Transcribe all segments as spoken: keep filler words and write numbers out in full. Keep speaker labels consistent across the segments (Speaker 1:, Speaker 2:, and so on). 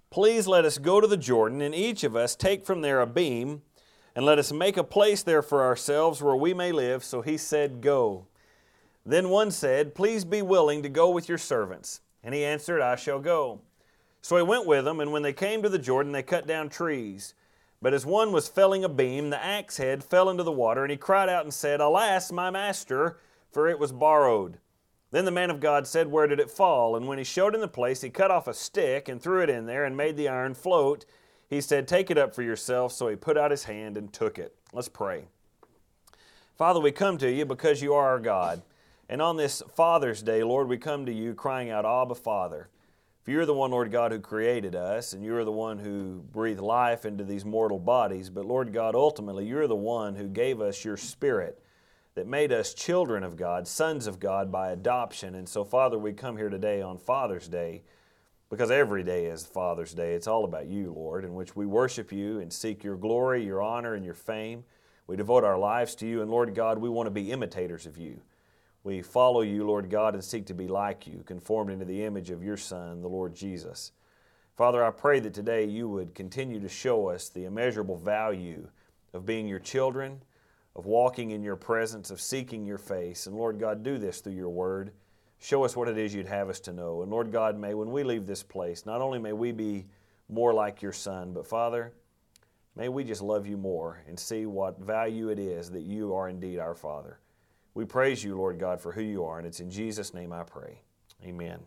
Speaker 1: Please let us go to the Jordan, and each of us take from there a beam, and let us make a place there for ourselves where we may live. So he said, Go. Then one said, Please be willing to go with your servants. And he answered, I shall go. So he went with them, and when they came to the Jordan, they cut down trees. But as one was felling a beam, the axe head fell into the water, and he cried out and said, Alas, my master, for it was borrowed. Then the man of God said, Where did it fall? And when he showed him the place, he cut off a stick and threw it in there and made the iron float. He said, Take it up for yourself. So he put out his hand and took it. Let's pray. Father, we come to you because you are our God. And on this Father's Day, Lord, we come to you crying out, Abba, Father. For you're the one, Lord God, who created us, and you're the one who breathed life into these mortal bodies. But Lord God, ultimately, you're the one who gave us your Spirit that made us children of God, sons of God by adoption. And so, Father, we come here today on Father's Day because every day is Father's Day. It's all about you, Lord, in which we worship you and seek your glory, your honor, and your fame. We devote our lives to you, and Lord God, we want to be imitators of you. We follow you, Lord God, and seek to be like you, conformed into the image of your Son, the Lord Jesus. Father, I pray that today you would continue to show us the immeasurable value of being your children, of walking in your presence, of seeking your face. And Lord God, do this through your word. Show us what it is you'd have us to know. And Lord God, may when we leave this place, not only may we be more like your Son, but Father, may we just love you more and see what value it is that you are indeed our Father. We praise you, Lord God, for who you are, and it's in Jesus' name I pray. Amen.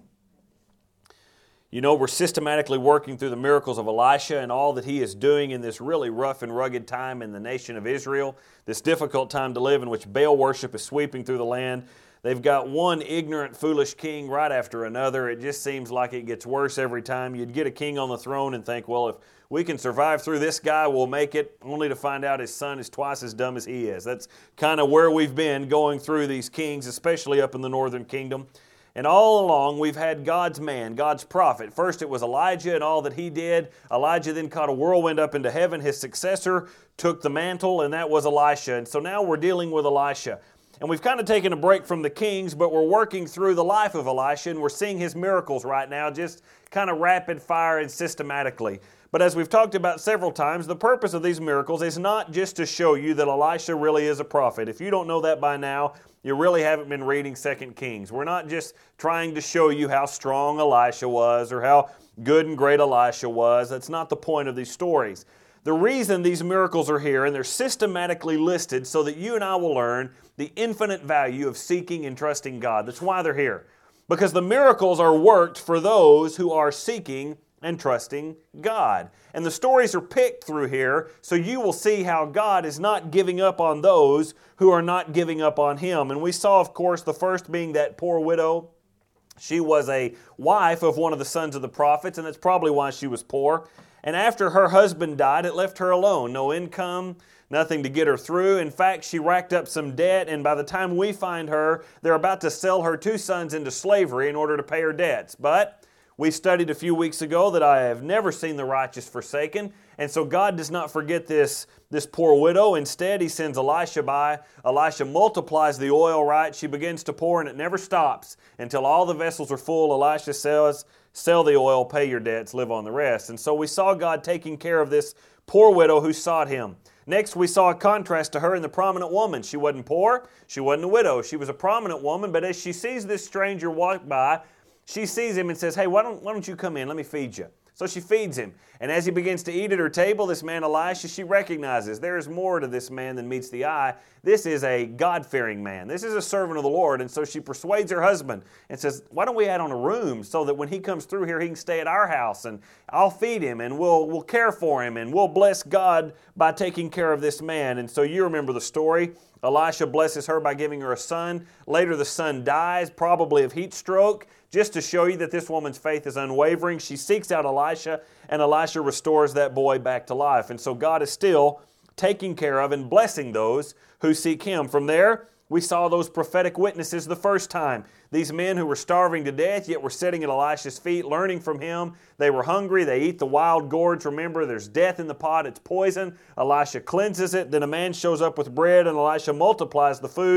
Speaker 1: You know, we're systematically working through the miracles of Elisha and all that he is doing in this really rough and rugged time in the nation of Israel, this difficult time to live in which Baal worship is sweeping through the land. They've got one ignorant, foolish king right after another. It just seems like it gets worse every time. You'd get a king on the throne and think, well, if we can survive through this guy, we'll make it, only to find out his son is twice as dumb as he is. That's kind of where we've been going through these kings, especially up in the northern kingdom. And all along, we've had God's man, God's prophet. First, it was Elijah and all that he did. Elijah then caught a whirlwind up into heaven. His successor took the mantle, and that was Elisha. And so now we're dealing with Elisha. And we've kind of taken a break from the kings, but we're working through the life of Elisha, and we're seeing his miracles right now, just kind of rapid fire and systematically. But as we've talked about several times, the purpose of these miracles is not just to show you that Elisha really is a prophet. If you don't know that by now, you really haven't been reading Second Kings. We're not just trying to show you how strong Elisha was or how good and great Elisha was. That's not the point of these stories. The reason these miracles are here, and they're systematically listed so that you and I will learn the infinite value of seeking and trusting God. That's why they're here. Because the miracles are worked for those who are seeking and trusting God. And the stories are picked through here so you will see how God is not giving up on those who are not giving up on Him. And we saw, of course, the first being that poor widow. She was a wife of one of the sons of the prophets, and that's probably why she was poor. And after her husband died, it left her alone. No income, nothing to get her through. In fact, she racked up some debt, and by the time we find her, they're about to sell her two sons into slavery in order to pay her debts. But we studied a few weeks ago that I have never seen the righteous forsaken, and so God does not forget this, this poor widow. Instead, He sends Elisha by. Elisha multiplies the oil, right? She begins to pour, and it never stops until all the vessels are full. Elisha says, sell the oil, pay your debts, live on the rest. And so we saw God taking care of this poor widow who sought Him. Next, we saw a contrast to her in the prominent woman. She wasn't poor, she wasn't a widow. She was a prominent woman, but as she sees this stranger walk by, she sees him and says, hey, why don't, why don't you come in? Let me feed you. So she feeds him. And as he begins to eat at her table, this man Elisha, she recognizes there is more to this man than meets the eye. This is a God-fearing man. This is a servant of the Lord. And so she persuades her husband and says, why don't we add on a room so that when he comes through here, he can stay at our house and I'll feed him and we'll, we'll care for him and we'll bless God by taking care of this man. And so you remember the story. Elisha blesses her by giving her a son. Later the son dies, probably of heat stroke. Just to show you that this woman's faith is unwavering, she seeks out Elisha, and Elisha restores that boy back to life. And so God is still taking care of and blessing those who seek Him. From there, we saw those prophetic witnesses the first time. These men who were starving to death, yet were sitting at Elisha's feet, learning from him. They were hungry. They eat the wild gourds. Remember, there's death in the pot. It's poison. Elisha cleanses it. Then a man shows up with bread, and Elisha multiplies the food.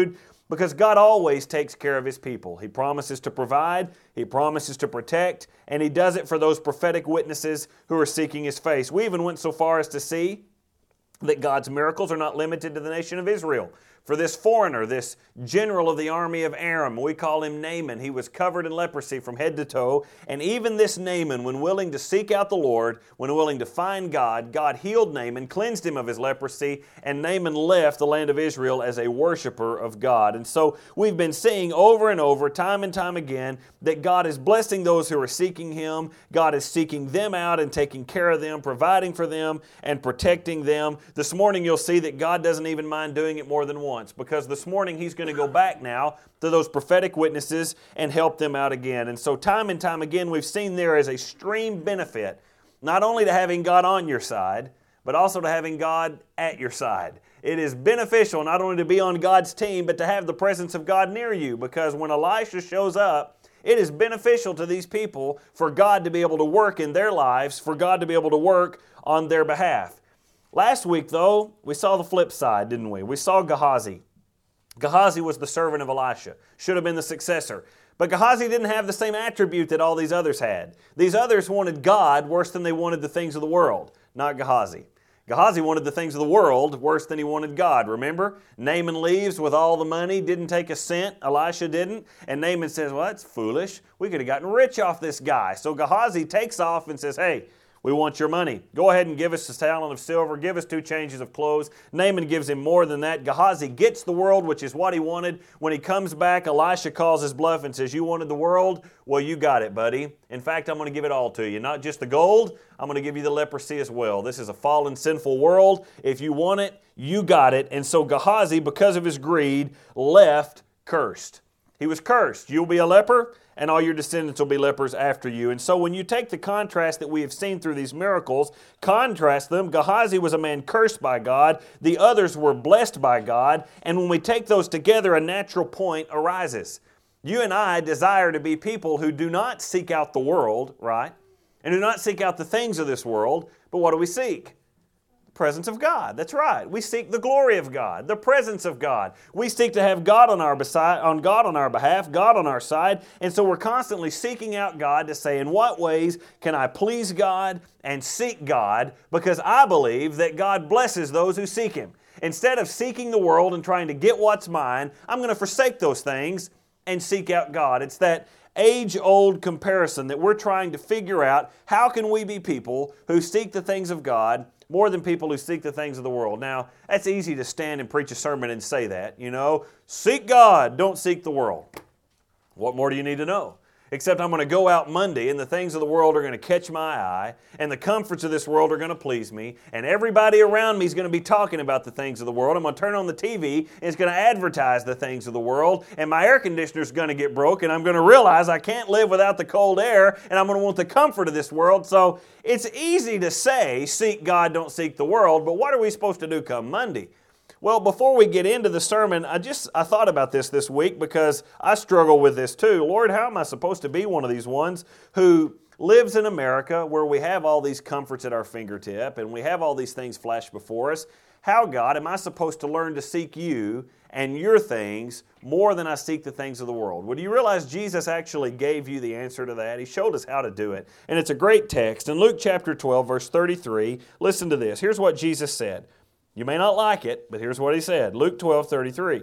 Speaker 1: Because God always takes care of His people. He promises to provide, He promises to protect, and He does it for those prophetic witnesses who are seeking His face. We even went so far as to see that God's miracles are not limited to the nation of Israel. For this foreigner, this general of the army of Aram, we call him Naaman. He was covered in leprosy from head to toe. And even this Naaman, when willing to seek out the Lord, when willing to find God, God healed Naaman, cleansed him of his leprosy, and Naaman left the land of Israel as a worshiper of God. And so we've been seeing over and over, time and time again, that God is blessing those who are seeking Him. God is seeking them out and taking care of them, providing for them, and protecting them. This morning you'll see that God doesn't even mind doing it more than once. Because this morning He's going to go back now to those prophetic witnesses and help them out again. And so time and time again we've seen there is a extreme benefit, not only to having God on your side, but also to having God at your side. It is beneficial not only to be on God's team, but to have the presence of God near you. Because when Elisha shows up, it is beneficial to these people for God to be able to work in their lives, for God to be able to work on their behalf. Last week, though, we saw the flip side, didn't we? We saw Gehazi. Gehazi was the servant of Elisha, should have been the successor. But Gehazi didn't have the same attribute that all these others had. These others wanted God worse than they wanted the things of the world, not Gehazi. Gehazi wanted the things of the world worse than he wanted God. Remember? Naaman leaves with all the money, didn't take a cent. Elisha didn't. And Naaman says, well, that's foolish. We could have gotten rich off this guy. So Gehazi takes off and says, hey, we want your money. Go ahead and give us a talent of silver. Give us two changes of clothes. Naaman gives him more than that. Gehazi gets the world, which is what he wanted. When he comes back, Elisha calls his bluff and says, you wanted the world? Well, you got it, buddy. In fact, I'm going to give it all to you. Not just the gold, I'm going to give you the leprosy as well. This is a fallen, sinful world. If you want it, you got it. And so Gehazi, because of his greed, left cursed. He was cursed. You'll be a leper, and all your descendants will be lepers after you. And so when you take the contrast that we have seen through these miracles, contrast them, Gehazi was a man cursed by God, the others were blessed by God, and when we take those together, a natural point arises. You and I desire to be people who do not seek out the world, right? And do not seek out the things of this world, but what do we seek? Presence of God. That's right. We seek the glory of God, the presence of God. We seek to have God on our beside, on God on our behalf, God on our side, and so we're constantly seeking out God to say, in what ways can I please God and seek God? Because I believe that God blesses those who seek Him. Instead of seeking the world and trying to get what's mine, I'm going to forsake those things and seek out God. It's that age-old comparison that we're trying to figure out, how can we be people who seek the things of God more than people who seek the things of the world? Now, that's easy to stand and preach a sermon and say that, you know. Seek God, don't seek the world. What more do you need to know? Except I'm going to go out Monday and the things of the world are going to catch my eye and the comforts of this world are going to please me and everybody around me is going to be talking about the things of the world. I'm going to turn on the T V and it's going to advertise the things of the world and my air conditioner is going to get broke and I'm going to realize I can't live without the cold air and I'm going to want the comfort of this world. So it's easy to say, seek God, don't seek the world, but what are we supposed to do come Monday? Well, before we get into the sermon, I just I thought about this this week because I struggle with this too. Lord, how am I supposed to be one of these ones who lives in America where we have all these comforts at our fingertip and we have all these things flash before us? How, God, am I supposed to learn to seek You and Your things more than I seek the things of the world? Well, do you realize Jesus actually gave you the answer to that? He showed us how to do it. And it's a great text. In Luke chapter twelve, verse thirty-three, listen to this. Here's what Jesus said. You may not like it, but here's what He said. Luke twelve, thirty-three.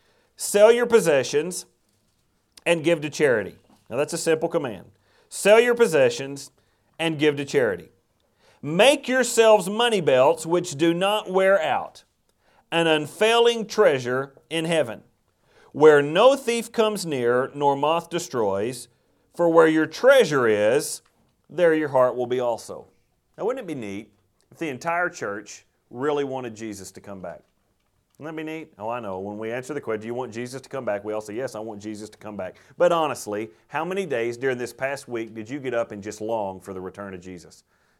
Speaker 1: Sell your possessions and give to charity. Now that's a simple command. Sell your possessions and give to charity. Make yourselves money belts which do not wear out, an unfailing treasure in heaven, where no thief comes near nor moth destroys, for where your treasure is, there your heart will be also. Now wouldn't it be neat if the entire church really wanted Jesus to come back? Wouldn't that be neat? Oh, I know. When we answer the question, do you want Jesus to come back? We all say, yes, I want Jesus to come back. But honestly, how many days during this past week did you get up and just long for the return of Jesus?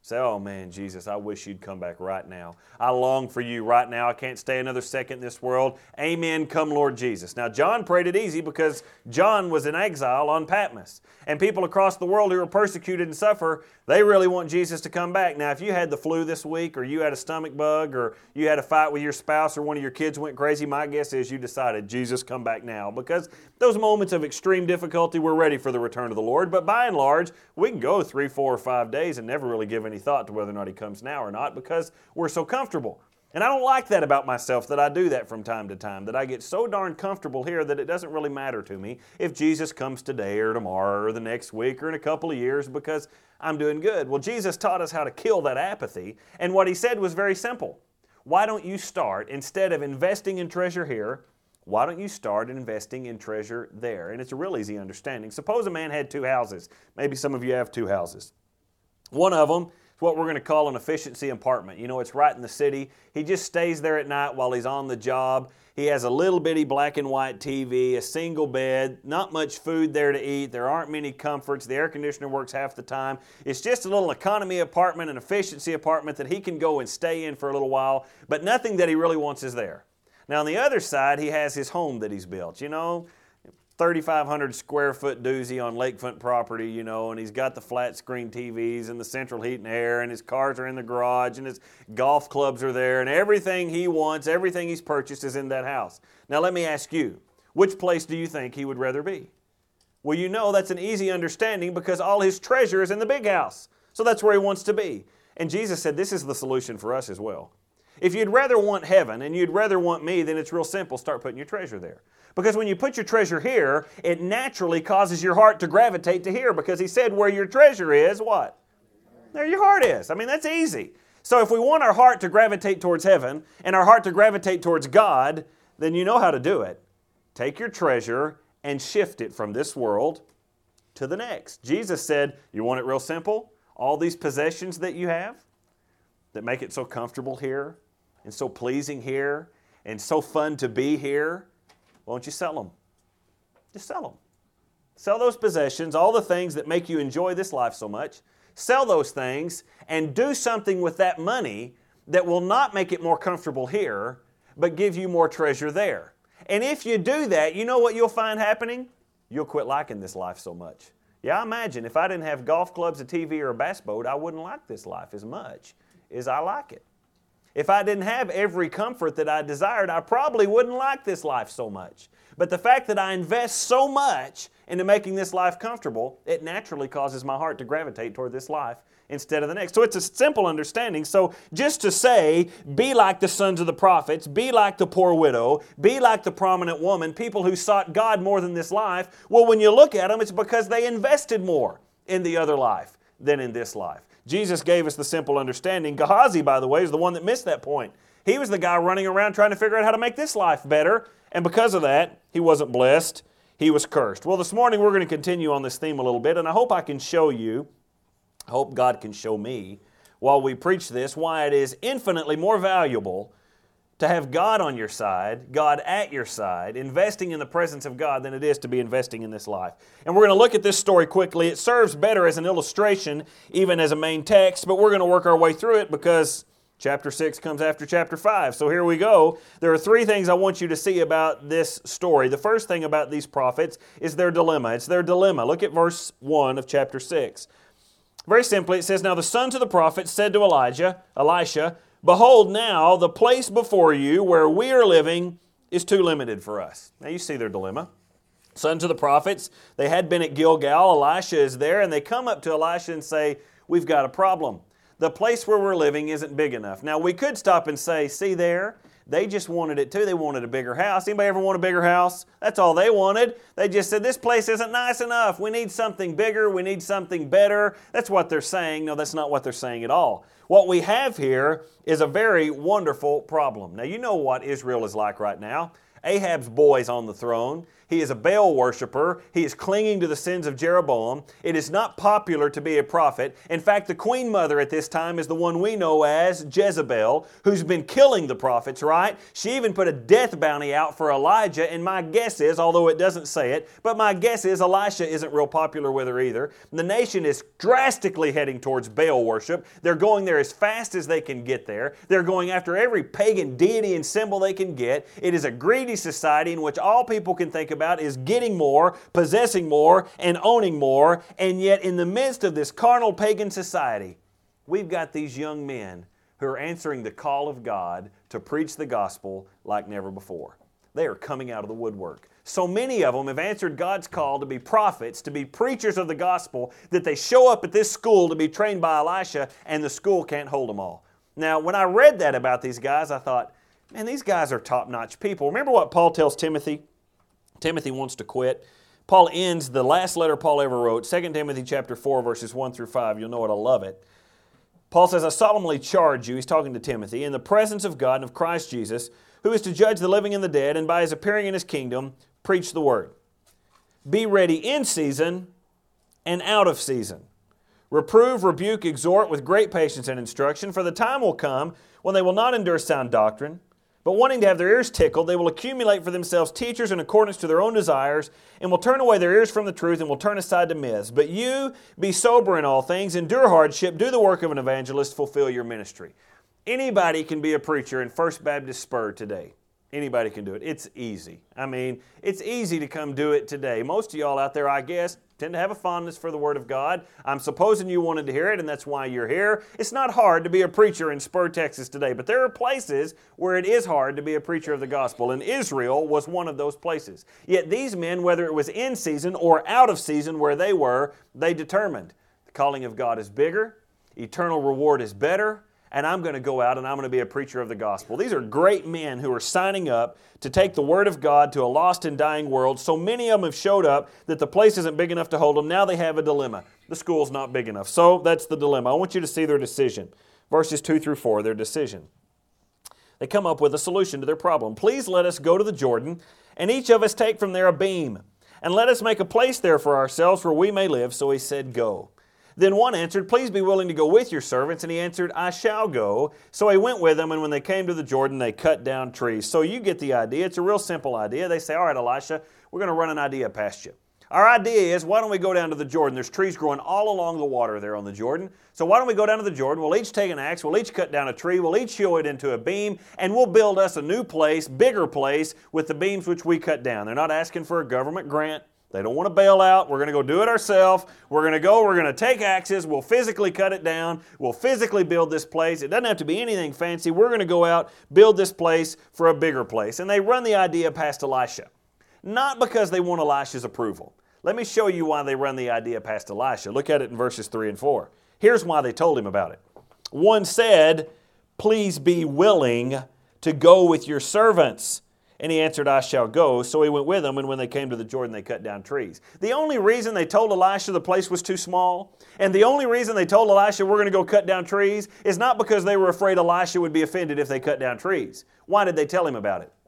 Speaker 1: Say, oh man, Jesus, I wish you'd come back right now. I long for you right now. I can't stay another second in this world. Amen, come Lord Jesus. Now John prayed it easy because John was in exile on Patmos. And people across the world who are persecuted and suffer, they really want Jesus to come back. Now if you had the flu this week, or you had a stomach bug, or you had a fight with your spouse, or one of your kids went crazy, my guess is you decided, Jesus, come back now. Because those moments of extreme difficulty, we're ready for the return of the Lord. But by and large, we can go three, four, or five days and never really give any thought to whether or not He comes now or not, because we're so comfortable. And I don't like that about myself, that I do that from time to time, that I get so darn comfortable here that it doesn't really matter to me if Jesus comes today or tomorrow or the next week or in a couple of years, because I'm doing good. Well, Jesus taught us how to kill that apathy, and what He said was very simple. Why don't you start, instead of investing in treasure here, why don't you start investing in treasure there? And it's a real easy understanding. Suppose a man had two houses. Maybe some of you have two houses. One of them is what we're going to call an efficiency apartment. You know, it's right in the city. He just stays there at night while he's on the job. He has a little bitty black and white T V, a single bed, not much food there to eat. There aren't many comforts. The air conditioner works half the time. It's just a little economy apartment, an efficiency apartment that he can go and stay in for a little while, but nothing that he really wants is there. Now on the other side, he has his home that he's built, you know, thirty-five hundred square foot doozy on lakefront property, you know, and he's got the flat screen T Vs and the central heat and air, and his cars are in the garage, and his golf clubs are there, and everything he wants, everything he's purchased is in that house. Now let me ask you, which place do you think he would rather be? Well, you know that's an easy understanding because all his treasure is in the big house. So that's where he wants to be. And Jesus said this is the solution for us as well. If you'd rather want heaven and you'd rather want me, then it's real simple. Start putting your treasure there. Because when you put your treasure here, it naturally causes your heart to gravitate to here, because He said where your treasure is, what? There your heart is. I mean, that's easy. So if we want our heart to gravitate towards heaven and our heart to gravitate towards God, then you know how to do it. Take your treasure and shift it from this world to the next. Jesus said, you want it real simple? All these possessions that you have that make it so comfortable here and so pleasing here and so fun to be here, why don't you sell them? Just sell them. Sell those possessions, all the things that make you enjoy this life so much. Sell those things and do something with that money that will not make it more comfortable here, but give you more treasure there. And if you do that, you know what you'll find happening? You'll quit liking this life so much. Yeah, I imagine if I didn't have golf clubs, a T V, or a bass boat, I wouldn't like this life as much as I like it. If I didn't have every comfort that I desired, I probably wouldn't like this life so much. But the fact that I invest so much into making this life comfortable, it naturally causes my heart to gravitate toward this life instead of the next. So it's a simple understanding. So just to say, be like the sons of the prophets, be like the poor widow, be like the prominent woman, people who sought God more than this life, well, when you look at them, it's because they invested more in the other life than in this life. Jesus gave us the simple understanding. Gehazi, by the way, is the one that missed that point. He was the guy running around trying to figure out how to make this life better, and because of that, he wasn't blessed. He was cursed. Well, this morning we're going to continue on this theme a little bit, and I hope I can show you, I hope God can show me, while we preach this, why it is infinitely more valuable to have God on your side, God at your side, investing in the presence of God than it is to be investing in this life. And we're going to look at this story quickly. It serves better as an illustration, even as a main text, but we're going to work our way through it because chapter six comes after chapter five. So here we go. There are three things I want you to see about this story. The first thing about these prophets is their dilemma. It's their dilemma. Look at verse one of chapter six. Very simply, it says, "Now the sons of the prophets said to Elijah, Elisha, Behold now, the place before you where we are living is too limited for us." Now you see their dilemma. Sons of the prophets, they had been at Gilgal. Elisha is there, and they come up to Elisha and say, we've got a problem. The place where we're living isn't big enough. Now we could stop and say, see there, they just wanted it too. They wanted a bigger house. Anybody ever want a bigger house? That's all they wanted. They just said, this place isn't nice enough. We need something bigger. We need something better. That's what they're saying. No, that's not what they're saying at all. What we have here is a very wonderful problem. Now, you know what Israel is like right now. Ahab's boy's on the throne. He is a Baal worshiper. He is clinging to the sins of Jeroboam. It is not popular to be a prophet. In fact, the queen mother at this time is the one we know as Jezebel, who's been killing the prophets, right? She even put a death bounty out for Elijah, and my guess is, although it doesn't say it, but my guess is Elisha isn't real popular with her either. The nation is drastically heading towards Baal worship. They're going there as fast as they can get there. They're going after every pagan deity and symbol they can get. It is a greedy society in which all people can think about is getting more, possessing more, and owning more. And yet in the midst of this carnal pagan society, we've got these young men who are answering the call of God to preach the gospel like never before. They are coming out of the woodwork. So many of them have answered God's call to be prophets, to be preachers of the gospel, that they show up at this school to be trained by Elisha, and the school can't hold them all. Now, when I read that about these guys, I thought, man, these guys are top-notch people. Remember what Paul tells Timothy? Timothy wants to quit. Paul ends the last letter Paul ever wrote, Second Timothy chapter four, verses one through five. You'll know it, I love it. Paul says, I solemnly charge you, he's talking to Timothy, in the presence of God and of Christ Jesus, who is to judge the living and the dead, and by his appearing in his kingdom, preach the word. Be ready in season and out of season. Reprove, rebuke, exhort with great patience and instruction, for the time will come when they will not endure sound doctrine, but wanting to have their ears tickled, they will accumulate for themselves teachers in accordance to their own desires, and will turn away their ears from the truth, and will turn aside to myths. But you, be sober in all things, endure hardship, do the work of an evangelist, fulfill your ministry. Anybody can be a preacher in First Baptist Spur today. Anybody can do it. It's easy. I mean, it's easy to come do it today. Most of y'all out there, I guess, tend to have a fondness for the Word of God. I'm supposing you wanted to hear it, and that's why you're here. It's not hard to be a preacher in Spur, Texas today, but there are places where it is hard to be a preacher of the gospel, and Israel was one of those places. Yet these men, whether it was in season or out of season where they were, they determined the calling of God is bigger, eternal reward is better, and I'm going to go out and I'm going to be a preacher of the gospel. These are great men who are signing up to take the Word of God to a lost and dying world. So many of them have showed up that the place isn't big enough to hold them. Now they have a dilemma. The school's not big enough. So that's the dilemma. I want you to see their decision. Verses two through four, their decision. They come up with a solution to their problem. Please let us go to the Jordan, and each of us take from there a beam, and let us make a place there for ourselves where we may live. So he said, go. Then one answered, please be willing to go with your servants. And he answered, I shall go. So he went with them, and when they came to the Jordan, they cut down trees. So you get the idea. It's a real simple idea. They say, all right, Elisha, we're going to run an idea past you. Our idea is, why don't we go down to the Jordan? There's trees growing all along the water there on the Jordan. So why don't we go down to the Jordan? We'll each take an axe. We'll each cut down a tree. We'll each hew it into a beam, and we'll build us a new place, bigger place, with the beams which we cut down. They're not asking for a government grant. They don't want to bail out. We're going to go do it ourselves. We're going to go, we're going to take axes. We'll physically cut it down. We'll physically build this place. It doesn't have to be anything fancy. We're going to go out, build this place for a bigger place. And they run the idea past Elisha. Not because they want Elisha's approval. Let me show you why they run the idea past Elisha. Look at it in verses three and four. Here's why they told him about it. One said, please be willing to go with your servants. And he answered, I shall go. So he went with them, and when they came to the Jordan, they cut down trees. The only reason they told Elisha the place was too small, and the only reason they told Elisha we're going to go cut down trees, is not because they were afraid Elisha would be offended if they cut down trees. Why did they tell him about it?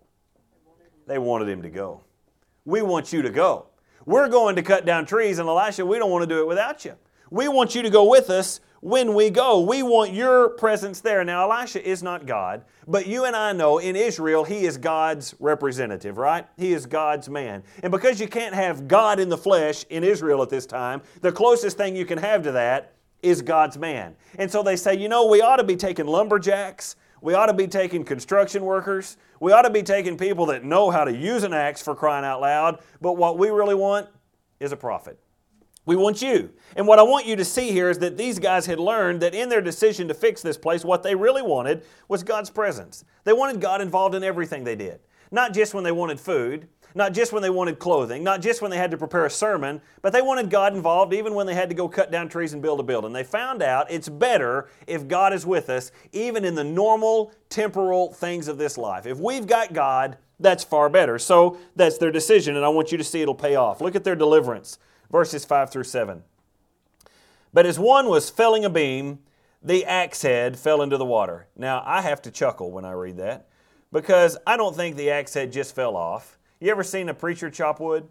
Speaker 1: They wanted him to go. We want you to go. We're going to cut down trees, and Elisha, we don't want to do it without you. We want you to go with us when we go. We want your presence there. Now, Elisha is not God, but you and I know in Israel, he is God's representative, right? He is God's man. And because you can't have God in the flesh in Israel at this time, the closest thing you can have to that is God's man. And so they say, you know, we ought to be taking lumberjacks. We ought to be taking construction workers. We ought to be taking people that know how to use an axe, for crying out loud. But what we really want is a prophet. We want you. And what I want you to see here is that these guys had learned that in their decision to fix this place, what they really wanted was God's presence. They wanted God involved in everything they did. Not just when they wanted food, not just when they wanted clothing, not just when they had to prepare a sermon, but they wanted God involved even when they had to go cut down trees and build a building. They found out it's better if God is with us, even in the normal, temporal things of this life. If we've got God, that's far better. So that's their decision, and I want you to see it'll pay off. Look at their deliverance. Verses five through seven. But as one was felling a beam, the axe head fell into the water. Now, I have to chuckle when I read that, because I don't think the axe head just fell off. You ever seen a preacher chop wood?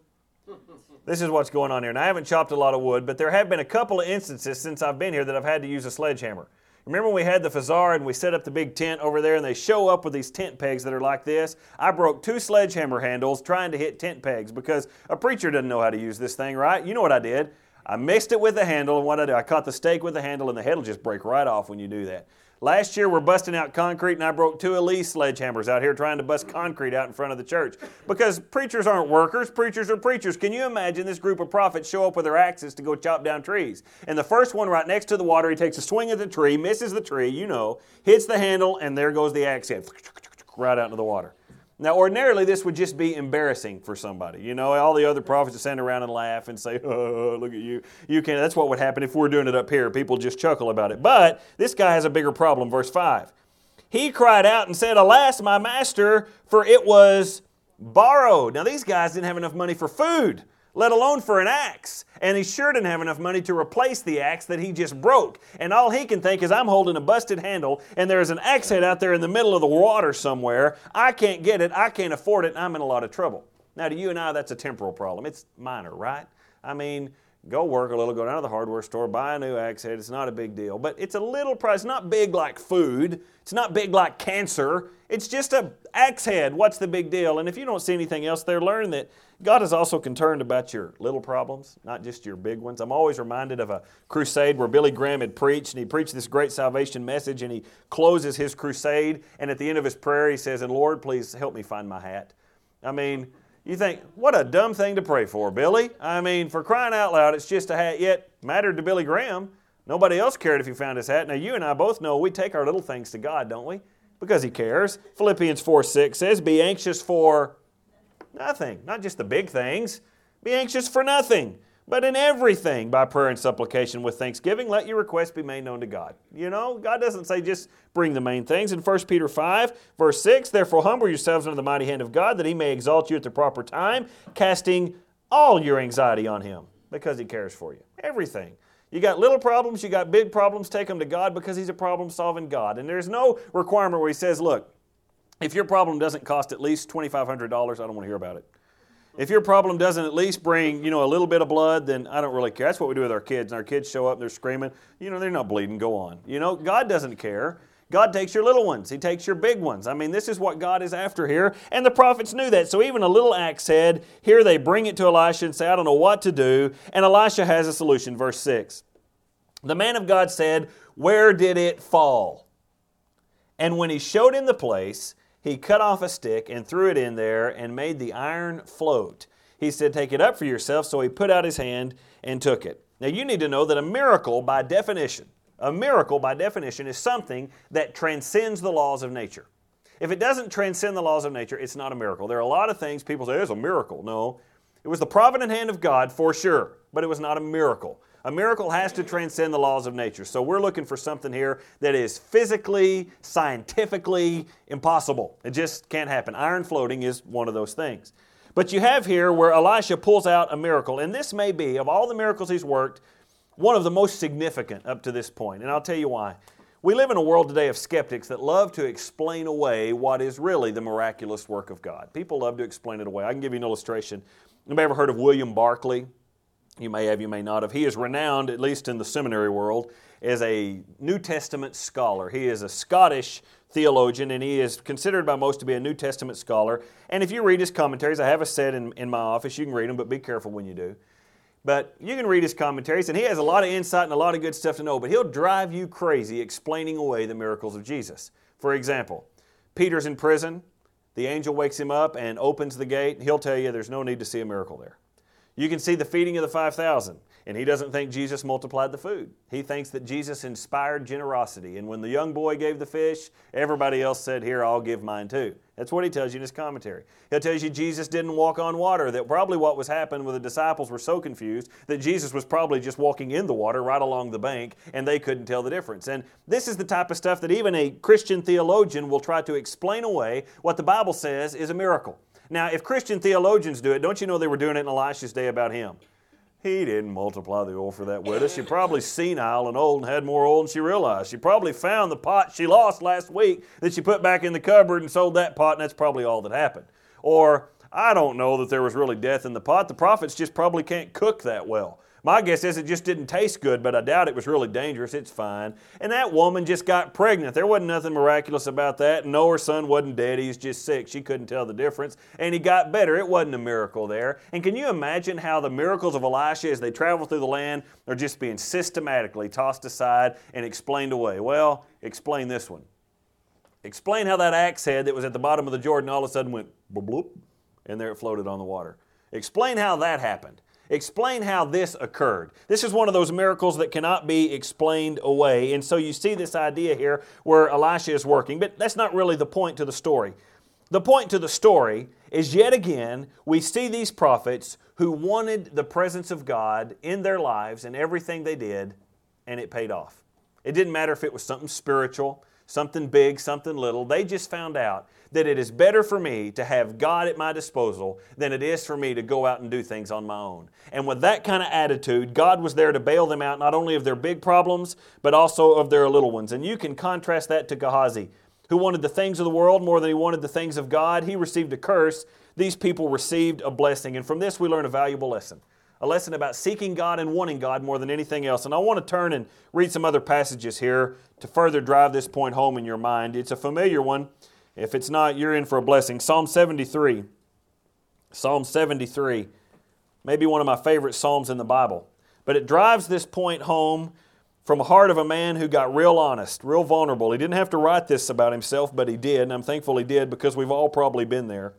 Speaker 1: This is what's going on here. And I haven't chopped a lot of wood, but there have been a couple of instances since I've been here that I've had to use a sledgehammer. Remember when we had the Fazar and we set up the big tent over there and they show up with these tent pegs that are like this? I broke two sledgehammer handles trying to hit tent pegs because a preacher doesn't know how to use this thing, right? You know what I did? I mixed it with the handle, and what I do, I caught the stake with the handle, and the head will just break right off when you do that. Last year, we're busting out concrete, and I broke two Elise sledgehammers out here trying to bust concrete out in front of the church. Because preachers aren't workers, preachers are preachers. Can you imagine this group of prophets show up with their axes to go chop down trees? And the first one right next to the water, he takes a swing at the tree, misses the tree, you know, hits the handle, and there goes the axe head, right out into the water. Now, ordinarily, this would just be embarrassing for somebody. You know, all the other prophets would stand around and laugh and say, oh, look at you. You can't. That's what would happen if we're doing it up here. People just chuckle about it. But this guy has a bigger problem. Verse five. He cried out and said, alas, my master, for it was borrowed. Now, these guys didn't have enough money for food, let alone for an axe. And he sure didn't have enough money to replace the axe that he just broke. And all he can think is, I'm holding a busted handle, and there's an axe head out there in the middle of the water somewhere. I can't get it, I can't afford it, and I'm in a lot of trouble. Now, to you and I, that's a temporal problem. It's minor, right? I mean, go work a little, go down to the hardware store, buy a new axe head. It's not a big deal. But it's a little price. It's not big like food. It's not big like cancer. It's just an axe head. What's the big deal? And if you don't see anything else there, learn that God is also concerned about your little problems, not just your big ones. I'm always reminded of a crusade where Billy Graham had preached, and he preached this great salvation message, and he closes his crusade, and at the end of his prayer he says, and Lord, please help me find my hat. I mean, you think, what a dumb thing to pray for, Billy. I mean, for crying out loud, it's just a hat, yet mattered to Billy Graham. Nobody else cared if he found his hat. Now, you and I both know we take our little things to God, don't we? Because He cares. Philippians four six says, be anxious for nothing, not just the big things. Be anxious for nothing, but in everything, by prayer and supplication with thanksgiving, let your requests be made known to God. You know, God doesn't say just bring the main things. In First Peter five, verse six, therefore humble yourselves under the mighty hand of God, that He may exalt you at the proper time, casting all your anxiety on Him, because He cares for you. Everything. You got little problems, you got big problems, take them to God because He's a problem-solving God. And there's no requirement where He says, look, if your problem doesn't cost at least twenty-five hundred dollars, I don't want to hear about it. If your problem doesn't at least bring, you know, a little bit of blood, then I don't really care. That's what we do with our kids. And our kids show up and they're screaming. You know, they're not bleeding. Go on. You know, God doesn't care. God takes your little ones. He takes your big ones. I mean, this is what God is after here. And the prophets knew that. So even a little axe head, here they bring it to Elisha and say, I don't know what to do. And Elisha has a solution. Verse six. The man of God said, where did it fall? And when he showed him the place, he cut off a stick and threw it in there and made the iron float. He said, take it up for yourself. So he put out his hand and took it. Now you need to know that a miracle by definition, a miracle by definition is something that transcends the laws of nature. If it doesn't transcend the laws of nature, it's not a miracle. There are a lot of things people say, it's a miracle. No, it was the provident hand of God for sure, but it was not a miracle. A miracle has to transcend the laws of nature. So we're looking for something here that is physically, scientifically impossible. It just can't happen. Iron floating is one of those things. But you have here where Elisha pulls out a miracle. And this may be, of all the miracles he's worked, one of the most significant up to this point. And I'll tell you why. We live in a world today of skeptics that love to explain away what is really the miraculous work of God. People love to explain it away. I can give you an illustration. Anybody ever heard of William Barclay? You may have, you may not have. He is renowned, at least in the seminary world, as a New Testament scholar. He is a Scottish theologian, and he is considered by most to be a New Testament scholar. And if you read his commentaries, I have a set in, in my office. You can read them, but be careful when you do. But you can read his commentaries, and he has a lot of insight and a lot of good stuff to know, but he'll drive you crazy explaining away the miracles of Jesus. For example, Peter's in prison. The angel wakes him up and opens the gate. He'll tell you there's no need to see a miracle there. You can see the feeding of the five thousand, and he doesn't think Jesus multiplied the food. He thinks that Jesus inspired generosity, and when the young boy gave the fish, everybody else said, here, I'll give mine too. That's what he tells you in his commentary. He'll tell you Jesus didn't walk on water, that probably what was happening with the disciples were so confused that Jesus was probably just walking in the water right along the bank, and they couldn't tell the difference. And this is the type of stuff that even a Christian theologian will try to explain away what the Bible says is a miracle. Now, if Christian theologians do it, don't you know they were doing it in Elisha's day about him? He didn't multiply the oil for that widow. She probably senile and old and had more oil than she realized. She probably found the pot she lost last week that she put back in the cupboard and sold that pot, and that's probably all that happened. Or I don't know that there was really death in the pot. The prophets just probably can't cook that well. My guess is it just didn't taste good, but I doubt it was really dangerous. It's fine. And that woman just got pregnant. There wasn't nothing miraculous about that. No, her son wasn't dead. He was just sick. She couldn't tell the difference. And he got better. It wasn't a miracle there. And can you imagine how the miracles of Elisha as they travel through the land are just being systematically tossed aside and explained away? Well, explain this one. Explain how that axe head that was at the bottom of the Jordan all of a sudden went bloop, bloop, and there it floated on the water. Explain how that happened. Explain how this occurred. This is one of those miracles that cannot be explained away. And so you see this idea here where Elisha is working. But that's not really the point to the story. The point to the story is yet again, we see these prophets who wanted the presence of God in their lives and everything they did, and it paid off. It didn't matter if it was something spiritual, something big, something little. They just found out that it is better for me to have God at my disposal than it is for me to go out and do things on my own. And with that kind of attitude, God was there to bail them out not only of their big problems, but also of their little ones. And you can contrast that to Gehazi, who wanted the things of the world more than he wanted the things of God. He received a curse. These people received a blessing. And from this we learn a valuable lesson. A lesson about seeking God and wanting God more than anything else. And I want to turn and read some other passages here to further drive this point home in your mind. It's a familiar one. If it's not, you're in for a blessing. Psalm seventy-three. Psalm seventy-three. Maybe one of my favorite psalms in the Bible. But it drives this point home from the heart of a man who got real honest, real vulnerable. He didn't have to write this about himself, but he did. And I'm thankful he did because we've all probably been there.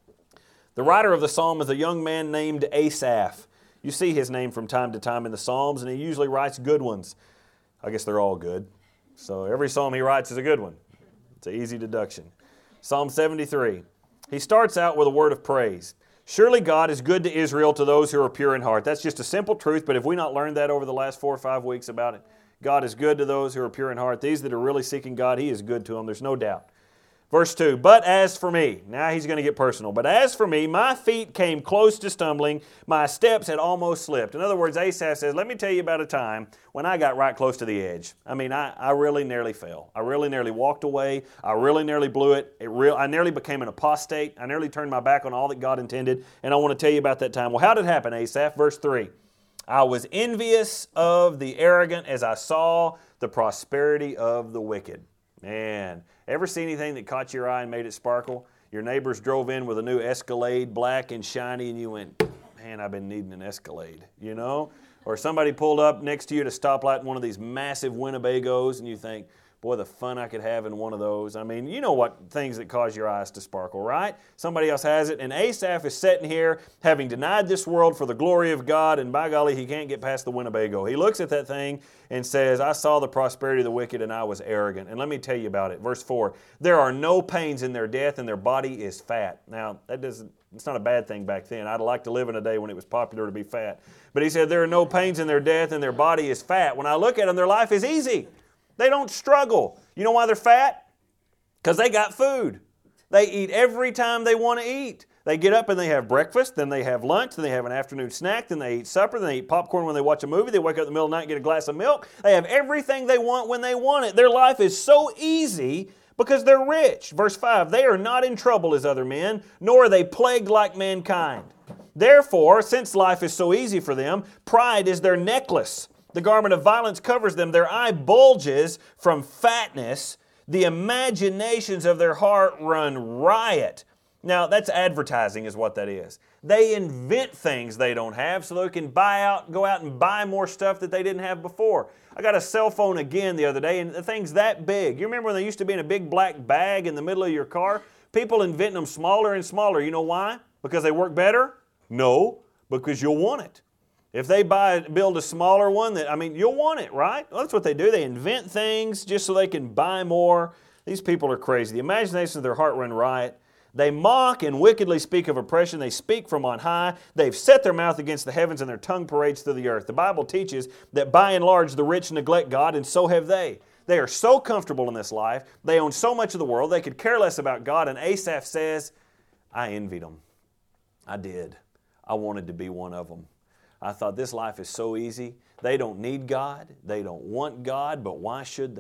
Speaker 1: The writer of the psalm is a young man named Asaph. You see his name from time to time in the Psalms, and he usually writes good ones. I guess they're all good. So every psalm he writes is a good one. It's an easy deduction. Psalm seventy-three. He starts out with a word of praise. Surely God is good to Israel, to those who are pure in heart. That's just a simple truth, but have we not learned that over the last four or five weeks about it? God is good to those who are pure in heart. These that are really seeking God, He is good to them. There's no doubt. Verse two, but as for me, now he's going to get personal, but as for me, my feet came close to stumbling, my steps had almost slipped. In other words, Asaph says, let me tell you about a time when I got right close to the edge. I mean, I, I really nearly fell. I really nearly walked away. I really nearly blew it. it real, I nearly became an apostate. I nearly turned my back on all that God intended, and I want to tell you about that time. Well, how did it happen, Asaph? Verse three, I was envious of the arrogant as I saw the prosperity of the wicked. Man, ever see anything that caught your eye and made it sparkle? Your neighbors drove in with a new Escalade, black and shiny, and you went, man, I've been needing an Escalade, you know? Or somebody pulled up next to you at a stoplight in one of these massive Winnebagos, and you think, boy, the fun I could have in one of those. I mean, you know what things that cause your eyes to sparkle, right? Somebody else has it, and Asaph is sitting here having denied this world for the glory of God, and by golly, he can't get past the Winnebago. He looks at that thing and says, I saw the prosperity of the wicked, and I was arrogant. And let me tell you about it. Verse four, there are no pains in their death, and their body is fat. Now, that doesn't, it's not a bad thing back then. I'd like to live in a day when it was popular to be fat. But he said, there are no pains in their death, and their body is fat. When I look at them, their life is easy. They don't struggle. You know why they're fat? Because they got food. They eat every time they want to eat. They get up and they have breakfast, then they have lunch, then they have an afternoon snack, then they eat supper, then they eat popcorn when they watch a movie, they wake up in the middle of the night and get a glass of milk. They have everything they want when they want it. Their life is so easy because they're rich. Verse five, they are not in trouble as other men, nor are they plagued like mankind. Therefore, since life is so easy for them, pride is their necklace. The garment of violence covers them. Their eye bulges from fatness. The imaginations of their heart run riot. Now, that's advertising is what that is. They invent things they don't have so they can buy out, go out and buy more stuff that they didn't have before. I got a cell phone again the other day, and the thing's that big. You remember when they used to be in a big black bag in the middle of your car? People inventing them smaller and smaller. You know why? Because they work better? No, because you'll want it. If they buy, build a smaller one, that I mean, you'll want it, right? Well, that's what they do. They invent things just so they can buy more. These people are crazy. The imaginations of their heart run riot. They mock and wickedly speak of oppression. They speak from on high. They've set their mouth against the heavens, and their tongue parades through the earth. The Bible teaches that by and large the rich neglect God, and so have they. They are so comfortable in this life. They own so much of the world. They could care less about God. And Asaph says, I envied them. I did. I wanted to be one of them. I thought this life is so easy. They don't need God. They don't want God, but why should they?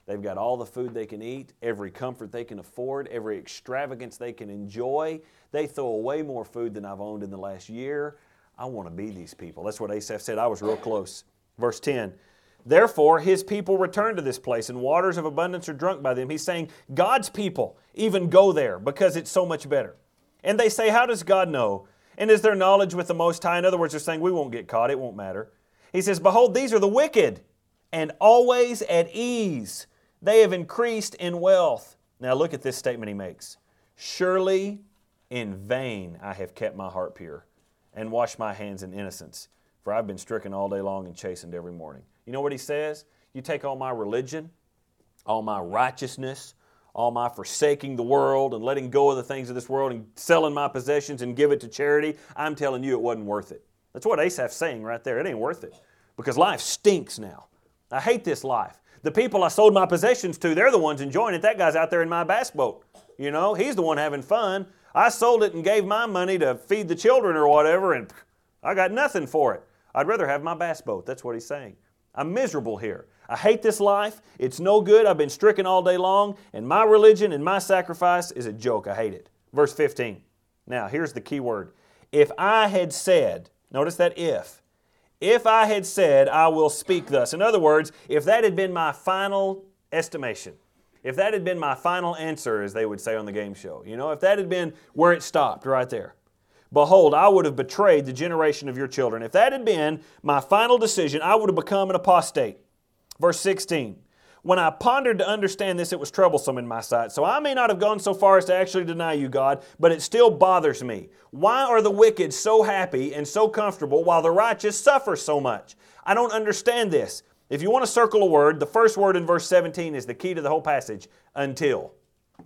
Speaker 1: They've got all the food they can eat, every comfort they can afford, every extravagance they can enjoy. They throw away more food than I've owned in the last year. I want to be these people. That's what Asaph said. I was real close. Verse ten. Therefore, his people return to this place, and waters of abundance are drunk by them. He's saying God's people even go there because it's so much better. And they say, how does God know? And is there knowledge with the Most High? In other words, they're saying we won't get caught. It won't matter. He says, behold, these are the wicked, and always at ease. They have increased in wealth. Now look at this statement he makes. Surely in vain I have kept my heart pure and washed my hands in innocence, for I've been stricken all day long and chastened every morning. You know what he says? You take all my religion, all my righteousness, all my forsaking the world and letting go of the things of this world and selling my possessions and give it to charity. I'm telling you it wasn't worth it. That's what Asaph's saying right there. It ain't worth it because life stinks now. I hate this life. The people I sold my possessions to, they're the ones enjoying it. That guy's out there in my bass boat. You know, he's the one having fun. I sold it and gave my money to feed the children or whatever, and I got nothing for it. I'd rather have my bass boat. That's what he's saying. I'm miserable here. I hate this life. It's no good. I've been stricken all day long, and my religion and my sacrifice is a joke. I hate it. Verse fifteen. Now, here's the key word. If I had said, notice that if. If I had said, I will speak thus. In other words, if that had been my final estimation, if that had been my final answer, as they would say on the game show, you know, if that had been where it stopped right there, behold, I would have betrayed the generation of your children. If that had been my final decision, I would have become an apostate. Verse sixteen. When I pondered to understand this, it was troublesome in my sight. So I may not have gone so far as to actually deny you, God, but it still bothers me. Why are the wicked so happy and so comfortable while the righteous suffer so much? I don't understand this. If you want to circle a word, the first word in verse seventeen is the key to the whole passage. Until.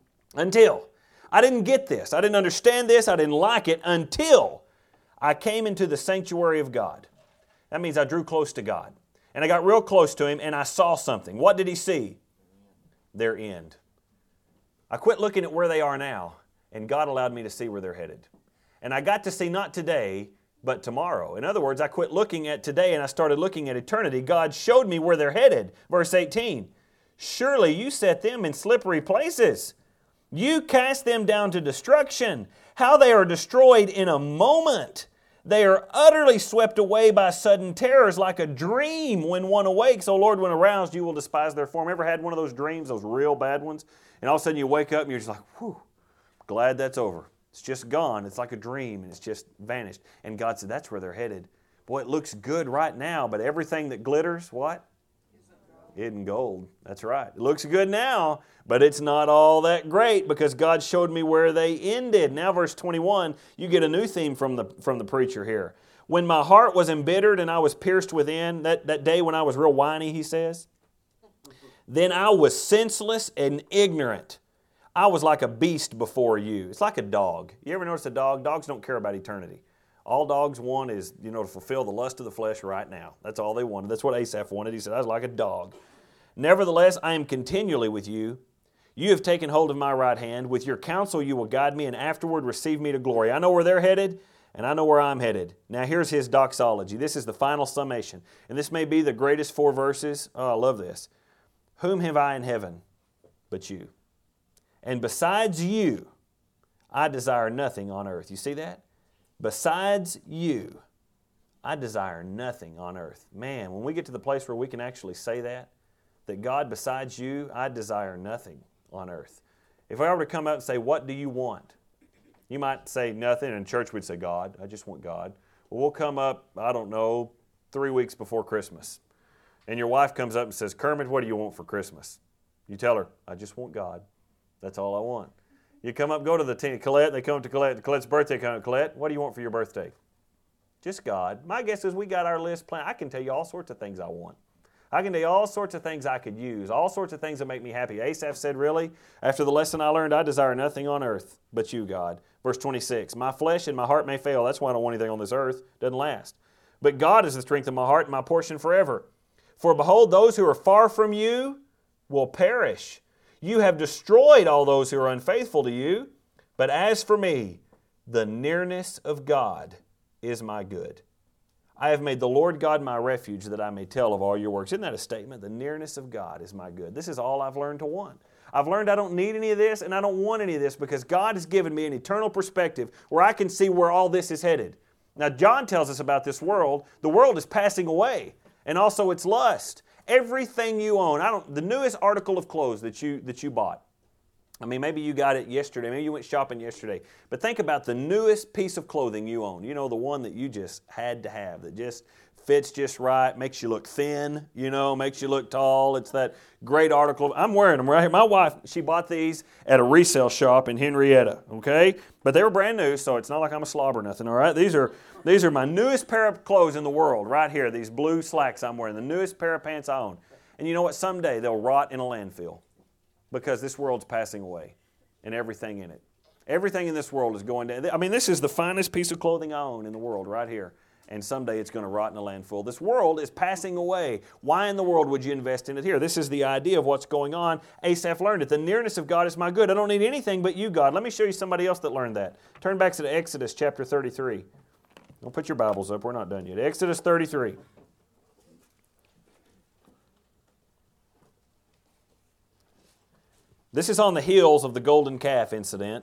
Speaker 1: Until. I didn't get this. I didn't understand this. I didn't like it until I came into the sanctuary of God. That means I drew close to God. And I got real close to Him and I saw something. What did He see? Their end. I quit looking at where they are now, and God allowed me to see where they're headed. And I got to see not today, but tomorrow. In other words, I quit looking at today and I started looking at eternity. God showed me where they're headed. Verse eighteen. Surely you set them in slippery places. You cast them down to destruction. How they are destroyed in a moment. They are utterly swept away by sudden terrors like a dream when one awakes. O Lord, when aroused, you will despise their form. Ever had one of those dreams, those real bad ones? And all of a sudden you wake up and you're just like, whew, glad that's over. It's just gone. It's like a dream and it's just vanished. And God said, that's where they're headed. Boy, it looks good right now, but everything that glitters, what? Hidden gold. That's right. It looks good now, but it's not all that great because God showed me where they ended. Now verse twenty-one, you get a new theme from the, from the preacher here. When my heart was embittered and I was pierced within, that, that day when I was real whiny, he says, then I was senseless and ignorant. I was like a beast before you. It's like a dog. You ever notice a dog? Dogs don't care about eternity. All dogs want is, you know, to fulfill the lust of the flesh right now. That's all they wanted. That's what Asaph wanted. He said, I was like a dog. Nevertheless, I am continually with you. You have taken hold of my right hand. With your counsel you will guide me and afterward receive me to glory. I know where they're headed and I know where I'm headed. Now here's his doxology. This is the final summation. And this may be the greatest four verses. Oh, I love this. Whom have I in heaven but you? And besides you, I desire nothing on earth. You see that? Besides you, I desire nothing on earth. Man, when we get to the place where we can actually say that, that God, besides you, I desire nothing on earth. If I were to come up and say, what do you want? You might say nothing, and in church we'd say, God, I just want God. Well, we'll come up, I don't know, three weeks before Christmas. And your wife comes up and says, Kermit, what do you want for Christmas? You tell her, I just want God. That's all I want. You come up, go to the teen, Colette, they come to Colette, Colette's birthday, come to Colette, what do you want for your birthday? Just God. My guess is we got our list planned. I can tell you all sorts of things I want. I can tell you all sorts of things I could use, all sorts of things that make me happy. Asaph said, really, after the lesson I learned, I desire nothing on earth but you, God. Verse twenty-six, my flesh and my heart may fail. That's why I don't want anything on this earth. It doesn't last. But God is the strength of my heart and my portion forever. For behold, those who are far from you will perish. You have destroyed all those who are unfaithful to you. But as for me, the nearness of God is my good. I have made the Lord God my refuge, that I may tell of all your works. Isn't that a statement? The nearness of God is my good. This is all I've learned to want. I've learned I don't need any of this, and I don't want any of this, because God has given me an eternal perspective where I can see where all this is headed. Now, John tells us about this world. The world is passing away, and also its lust. Everything you own, I don't, the newest article of clothes that you, that you bought, I mean, maybe you got it yesterday, maybe you went shopping yesterday, but think about the newest piece of clothing you own. You know, the one that you just had to have, that just fits just right, makes you look thin, you know, makes you look tall. It's that great article. I'm wearing them right here. My wife, she bought these at a resale shop in Henrietta, okay? But they were brand new, so it's not like I'm a slob or nothing, all right? These are, these are my newest pair of clothes in the world right here, these blue slacks I'm wearing, the newest pair of pants I own. And you know what? Someday they'll rot in a landfill, because this world's passing away and everything in it. Everything in this world is going down. I mean, this is the finest piece of clothing I own in the world right here. And someday it's going to rot in a landfill. This world is passing away. Why in the world would you invest in it here? This is the idea of what's going on. Asaph learned it. The nearness of God is my good. I don't need anything but you, God. Let me show you somebody else that learned that. Turn back to Exodus chapter thirty-three. Don't put your Bibles up. We're not done yet. Exodus thirty-three. This is on the heels of the golden calf incident.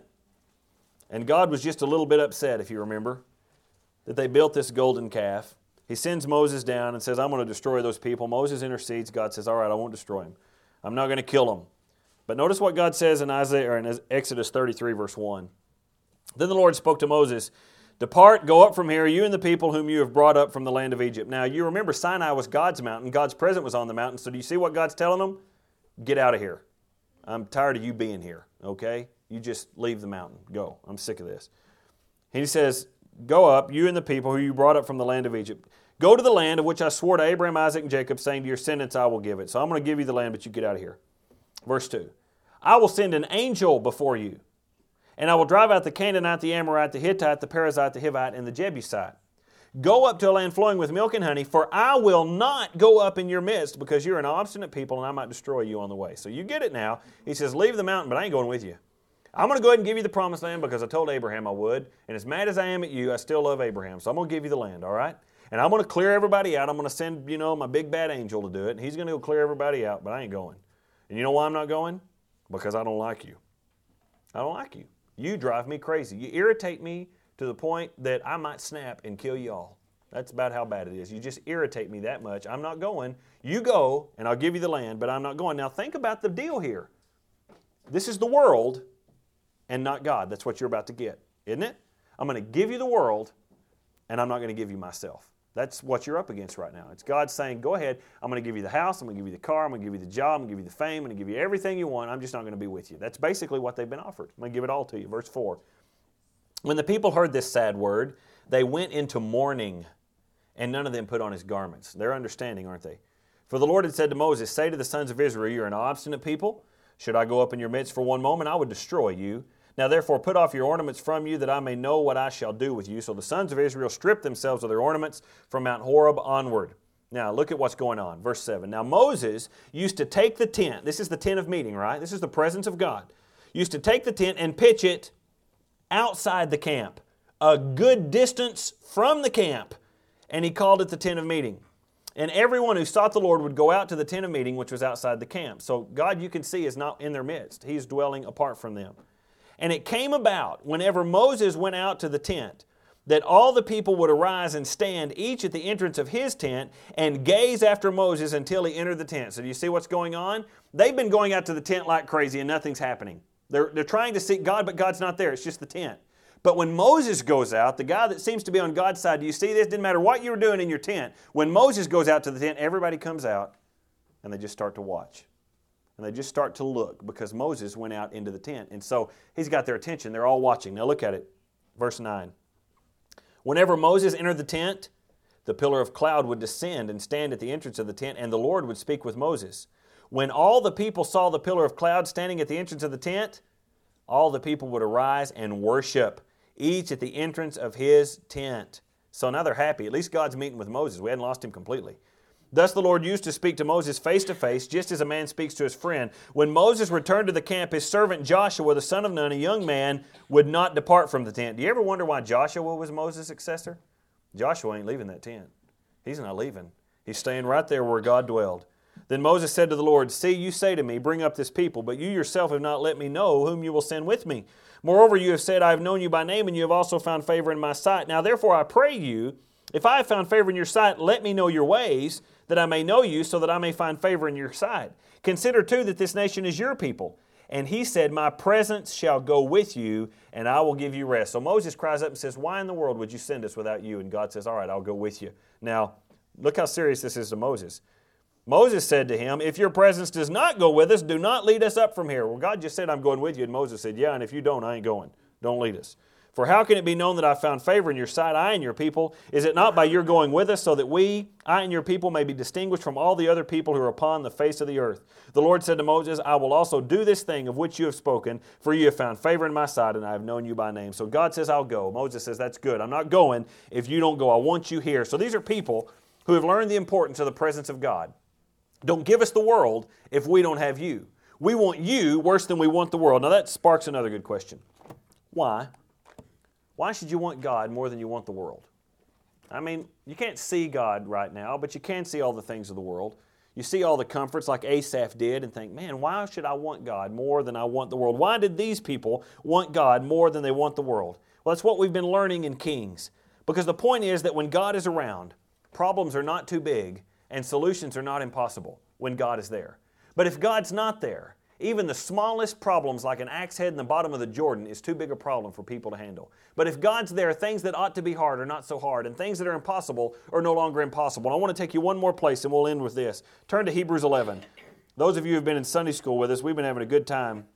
Speaker 1: And God was just a little bit upset, if you remember, that they built this golden calf. He sends Moses down and says, I'm going to destroy those people. Moses intercedes. God says, all right, I won't destroy them. I'm not going to kill them. But notice what God says in Isaiah or in Exodus thirty-three, verse one. Then the Lord spoke to Moses, depart, go up from here, you and the people whom you have brought up from the land of Egypt. Now, you remember Sinai was God's mountain. God's presence was on the mountain. So do you see what God's telling them? Get out of here. I'm tired of you being here, okay? You just leave the mountain. Go. I'm sick of this. And he says, go up, you and the people who you brought up from the land of Egypt. Go to the land of which I swore to Abraham, Isaac, and Jacob, saying to your descendants I will give it. So I'm going to give you the land, but you get out of here. Verse two. I will send an angel before you, and I will drive out the Canaanite, the Amorite, the Hittite, the Perizzite, the Hivite, and the Jebusite. Go up to a land flowing with milk and honey, for I will not go up in your midst, because you're an obstinate people, and I might destroy you on the way. So you get it now. He says, leave the mountain, but I ain't going with you. I'm going to go ahead and give you the promised land because I told Abraham I would. And as mad as I am at you, I still love Abraham. So I'm going to give you the land, all right? And I'm going to clear everybody out. I'm going to send, you know, my big bad angel to do it. And he's going to go clear everybody out, but I ain't going. And you know why I'm not going? Because I don't like you. I don't like you. You drive me crazy. You irritate me to the point that I might snap and kill you all. That's about how bad it is. You just irritate me that much. I'm not going. You go, and I'll give you the land, but I'm not going. Now think about the deal here. This is the world and not God. That's what you're about to get, isn't it? I'm going to give you the world, and I'm not going to give you myself. That's what you're up against right now. It's God saying, go ahead, I'm going to give you the house, I'm going to give you the car, I'm going to give you the job, I'm going to give you the fame, I'm going to give you everything you want. I'm just not going to be with you. That's basically what they've been offered. I'm going to give it all to you. Verse four. When the people heard this sad word, they went into mourning, and none of them put on his garments. They're understanding, aren't they? For the Lord had said to Moses, say to the sons of Israel, you're an obstinate people. Should I go up in your midst for one moment, I would destroy you. Now therefore put off your ornaments from you, that I may know what I shall do with you. So the sons of Israel stripped themselves of their ornaments from Mount Horeb onward. Now look at what's going on. Verse seven. Now Moses used to take the tent. This is the tent of meeting, right? This is the presence of God. Used to take the tent and pitch it outside the camp, a good distance from the camp. And he called it the tent of meeting. And everyone who sought the Lord would go out to the tent of meeting, which was outside the camp. So God, you can see, is not in their midst. He's dwelling apart from them. And it came about, whenever Moses went out to the tent, that all the people would arise and stand, each at the entrance of his tent, and gaze after Moses until he entered the tent. So do you see what's going on? They've been going out to the tent like crazy, and nothing's happening. They're, they're trying to seek God, but God's not there. It's just the tent. But when Moses goes out, the guy that seems to be on God's side, do you see this? Didn't matter what you were doing in your tent. When Moses goes out to the tent, everybody comes out, and they just start to watch. And they just start to look, because Moses went out into the tent. And so he's got their attention. They're all watching. Now look at it. Verse nine. Whenever Moses entered the tent, the pillar of cloud would descend and stand at the entrance of the tent, and the Lord would speak with Moses. When all the people saw the pillar of cloud standing at the entrance of the tent, all the people would arise and worship, each at the entrance of his tent. So now they're happy. At least God's meeting with Moses. We hadn't lost him completely. Thus the Lord used to speak to Moses face to face, just as a man speaks to his friend. When Moses returned to the camp, his servant Joshua, the son of Nun, a young man, would not depart from the tent. Do you ever wonder why Joshua was Moses' successor? Joshua ain't leaving that tent. He's not leaving. He's staying right there where God dwelled. Then Moses said to the Lord, See, you say to me, bring up this people, but you yourself have not let me know whom you will send with me. Moreover, you have said, I have known you by name, and you have also found favor in my sight. Now therefore I pray you, if I have found favor in your sight, let me know your ways, that I may know you, so that I may find favor in your sight. Consider too that this nation is your people. And he said, My presence shall go with you, and I will give you rest. So Moses cries up and says, Why in the world would you send us without you? And God says, All right, I'll go with you. Now, look how serious this is to Moses. Moses said to him, If your presence does not go with us, do not lead us up from here. Well, God just said, I'm going with you. And Moses said, Yeah, and if you don't, I ain't going. Don't lead us. For how can it be known that I found favor in your sight, I and your people? Is it not by your going with us, so that we, I and your people, may be distinguished from all the other people who are upon the face of the earth? The Lord said to Moses, I will also do this thing of which you have spoken, for you have found favor in my sight, and I have known you by name. So God says, I'll go. Moses says, That's good. I'm not going if you don't go. I want you here. So these are people who have learned the importance of the presence of God. Don't give us the world if we don't have you. We want you worse than we want the world. Now that sparks another good question. Why? Why should you want God more than you want the world? I mean, you can't see God right now, but you can see all the things of the world. You see all the comforts like Asaph did and think, man, why should I want God more than I want the world? Why did these people want God more than they want the world? Well, that's what we've been learning in Kings. Because the point is that when God is around, problems are not too big and solutions are not impossible when God is there. But if God's not there, even the smallest problems like an axe head in the bottom of the Jordan is too big a problem for people to handle. But if God's there, things that ought to be hard are not so hard, and things that are impossible are no longer impossible. And I want to take you one more place, and we'll end with this. Turn to Hebrews eleven. Those of you who have been in Sunday school with us, we've been having a good time,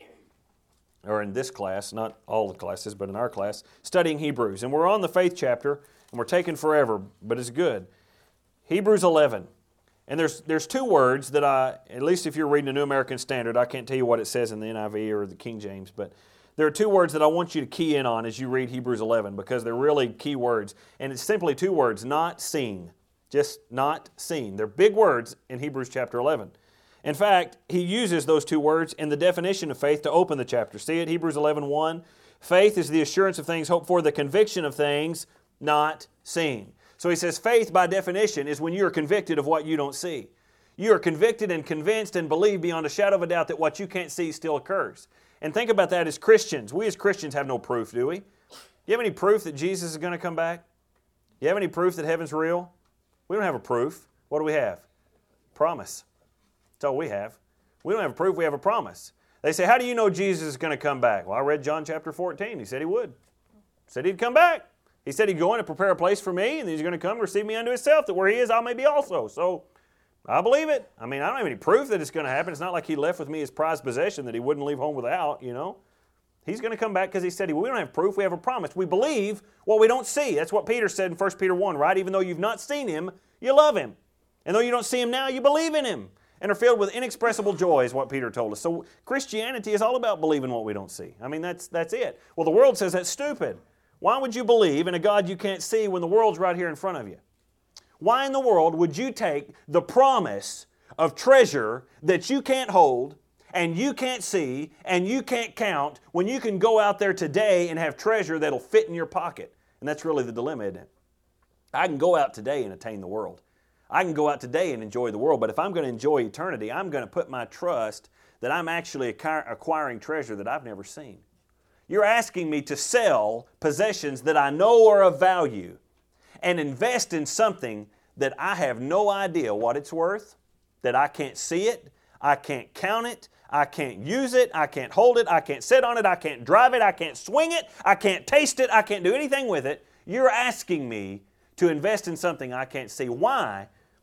Speaker 1: or in this class, not all the classes, but in our class, studying Hebrews. And we're on the faith chapter, and we're taking forever, but it's good. Hebrews eleven. And there's there's two words that I, at least if you're reading the New American Standard, I can't tell you what it says in the N I V or the King James, but there are two words that I want you to key in on as you read Hebrews eleven because they're really key words. And it's simply two words, not seen. Just not seen. They're big words in Hebrews chapter eleven. In fact, he uses those two words in the definition of faith to open the chapter. See it, Hebrews eleven one. Faith is the assurance of things hoped for, the conviction of things not seen. So he says faith by definition is when you are convicted of what you don't see. You are convicted and convinced and believe beyond a shadow of a doubt that what you can't see still occurs. And think about that as Christians. We as Christians have no proof, do we? Do you have any proof that Jesus is going to come back? Do you have any proof that heaven's real? We don't have a proof. What do we have? Promise. That's all we have. We don't have a proof, we have a promise. They say, how do you know Jesus is going to come back? Well, I read John chapter fourteen. He said he would. He said he'd come back. He said he'd go in and prepare a place for me, and he's going to come and receive me unto himself, that where he is, I may be also. So, I believe it. I mean, I don't have any proof that it's going to happen. It's not like he left with me his prized possession that he wouldn't leave home without, you know. He's going to come back because he said he. We don't have proof, we have a promise. We believe what we don't see. That's what Peter said in First Peter one, right? Even though you've not seen him, you love him. And though you don't see him now, you believe in him. And are filled with inexpressible joy, is what Peter told us. So Christianity is all about believing what we don't see. I mean, that's that's it. Well, the world says that's stupid. Why would you believe in a God you can't see when the world's right here in front of you? Why in the world would you take the promise of treasure that you can't hold and you can't see and you can't count when you can go out there today and have treasure that'll fit in your pocket? And that's really the dilemma, isn't it? I can go out today and attain the world. I can go out today and enjoy the world, but if I'm going to enjoy eternity, I'm going to put my trust that I'm actually acquiring treasure that I've never seen. You're asking me to sell possessions that I know are of value and invest in something that I have no idea what it's worth, that I can't see it, I can't count it, I can't use it, I can't hold it, I can't sit on it, I can't drive it, I can't swing it, I can't taste it, I can't do anything with it. You're asking me to invest in something I can't see. Why?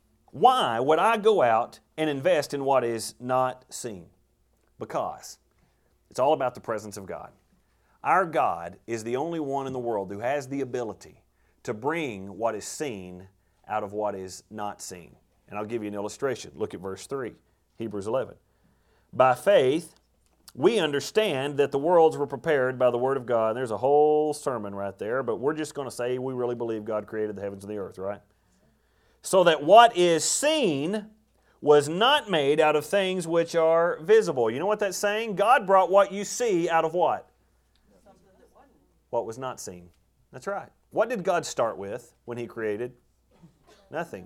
Speaker 1: Why would I go out and invest in what is not seen? Because it's all about the presence of God. Our God is the only one in the world who has the ability to bring what is seen out of what is not seen. And I'll give you an illustration. Look at verse three, Hebrews eleven. By faith, we understand that the worlds were prepared by the Word of God. There's a whole sermon right there, but we're just going to say we really believe God created the heavens and the earth, right? So that what is seen was not made out of things which are visible. You know what that's saying? God brought what you see out of what? What was not seen. That's right. What did God start with when He created? Nothing.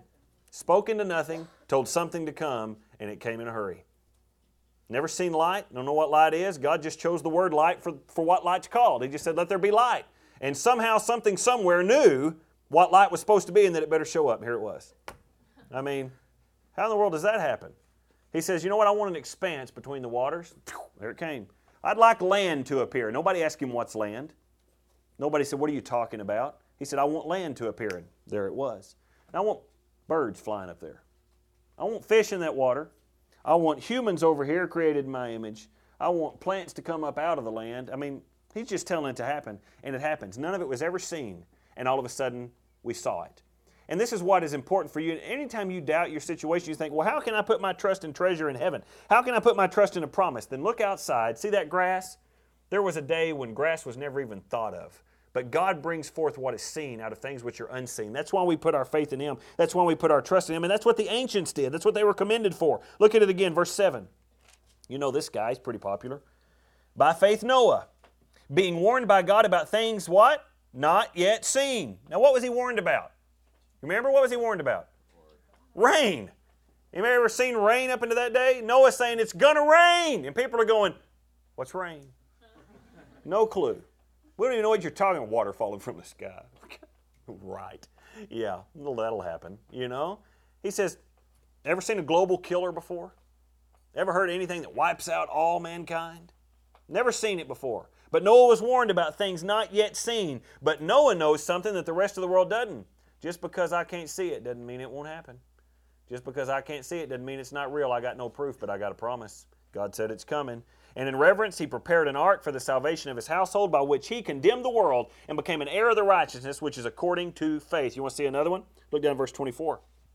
Speaker 1: Spoke into nothing, told something to come, and it came in a hurry. Never seen light, don't know what light is. God just chose the word light for, for what light's called. He just said, let there be light. And somehow something somewhere knew what light was supposed to be and that it better show up. And here it was. I mean, how in the world does that happen? He says, you know what, I want an expanse between the waters. There it came. I'd like land to appear. Nobody asked him what's land. Nobody said, what are you talking about? He said, I want land to appear. And there it was. And I want birds flying up there. I want fish in that water. I want humans over here created in my image. I want plants to come up out of the land. I mean, he's just telling it to happen, and it happens. None of it was ever seen, and all of a sudden, we saw it. And this is what is important for you. Anytime you doubt your situation, you think, well, how can I put my trust and treasure in heaven? How can I put my trust in a promise? Then look outside. See that grass? There was a day when grass was never even thought of. But God brings forth what is seen out of things which are unseen. That's why we put our faith in Him. That's why we put our trust in Him. And that's what the ancients did. That's what they were commended for. Look at it again, verse seven. You know this guy, he's pretty popular. By faith Noah, being warned by God about things, what? Not yet seen. Now what was he warned about? Remember, what was he warned about? Rain. Anybody ever seen rain up into that day? Noah's saying it's going to rain. And people are going, what's rain? No clue. We don't even know what you're talking about, water falling from the sky. Right. Yeah, well, that'll happen, you know. He says, ever seen a global killer before? Ever heard anything that wipes out all mankind? Never seen it before. But Noah was warned about things not yet seen. But Noah knows something that the rest of the world doesn't. Just because I can't see it doesn't mean it won't happen. Just because I can't see it doesn't mean it's not real. I got no proof, but I got a promise. God said it's coming. And in reverence, he prepared an ark for the salvation of his household, by which he condemned the world and became an heir of the righteousness, which is according to faith. You want to see another one? Look down at verse twenty-four.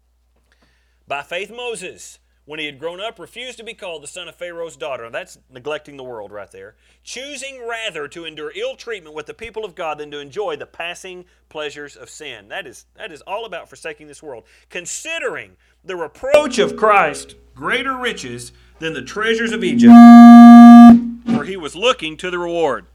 Speaker 1: By faith Moses, when he had grown up, refused to be called the son of Pharaoh's daughter. That's neglecting the world right there. Choosing rather to endure ill treatment with the people of God than to enjoy the passing pleasures of sin. That is, that is all about forsaking this world. Considering the reproach of Christ greater riches than the treasures of Egypt, for he was looking to the reward.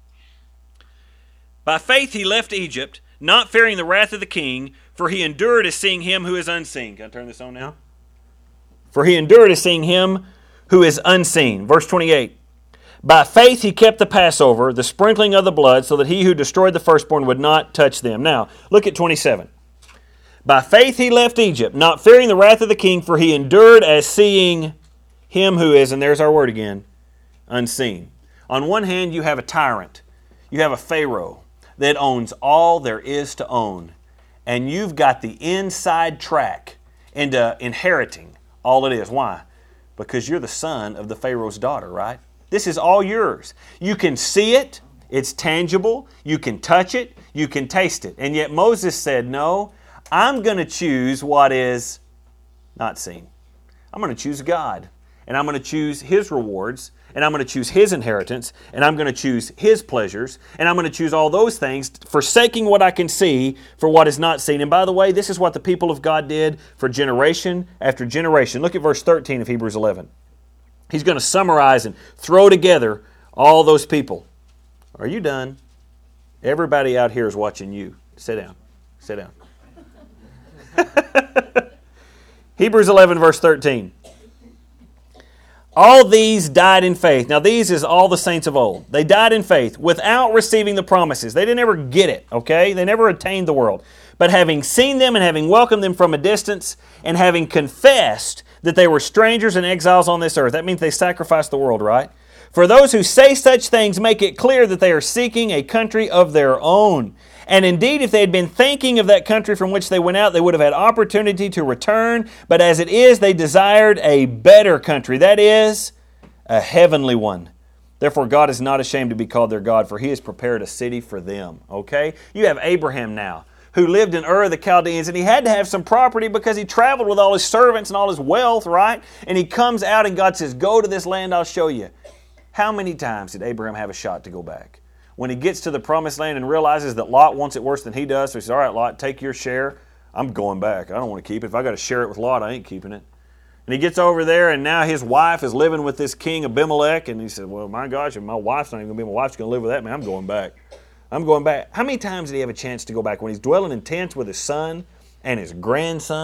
Speaker 1: By faith he left Egypt, not fearing the wrath of the king, for he endured as seeing him who is unseen. Can I turn this on now? For he endured as seeing him who is unseen. Verse twenty-eight. By faith he kept the Passover, the sprinkling of the blood, so that he who destroyed the firstborn would not touch them. Now, look at twenty-seven. By faith he left Egypt, not fearing the wrath of the king, for he endured as seeing him who is, and there's our word again, unseen. On one hand, you have a tyrant. You have a Pharaoh that owns all there is to own. And you've got the inside track into inheriting all it is. Why? Because you're the son of the Pharaoh's daughter, right? This is all yours. You can see it. It's tangible. You can touch it. You can taste it. And yet Moses said, no, I'm going to choose what is not seen. I'm going to choose God. And I'm going to choose His rewards, and I'm going to choose His inheritance, and I'm going to choose His pleasures, and I'm going to choose all those things, forsaking what I can see for what is not seen. And by the way, this is what the people of God did for generation after generation. Look at verse thirteen of Hebrews eleven. He's going to summarize and throw together all those people. Are you done? Everybody out here is watching you. Sit down. Sit down. Hebrews eleven, verse thirteen. All these died in faith. Now these is all the saints of old. They died in faith without receiving the promises. They didn't ever get it, okay? They never attained the world. But having seen them and having welcomed them from a distance and having confessed that they were strangers and exiles on this earth. That means they sacrificed the world, right? For those who say such things make it clear that they are seeking a country of their own. And indeed, if they had been thinking of that country from which they went out, they would have had opportunity to return. But as it is, they desired a better country. That is, a heavenly one. Therefore, God is not ashamed to be called their God, for He has prepared a city for them. Okay? You have Abraham now, who lived in Ur of the Chaldeans, and he had to have some property because he traveled with all his servants and all his wealth, right? And he comes out and God says, go to this land, I'll show you. How many times did Abraham have a shot to go back? When he gets to the promised land and realizes that Lot wants it worse than he does, so he says, all right, Lot, take your share. I'm going back. I don't want to keep it. If I got to share it with Lot, I ain't keeping it. And he gets over there, and now his wife is living with this king Abimelech, and he said, well, my gosh, if my wife's not even going to be, my wife's going to live with that man, I'm going back. I'm going back. How many times did he have a chance to go back? When he's dwelling in tents with his son and his grandson,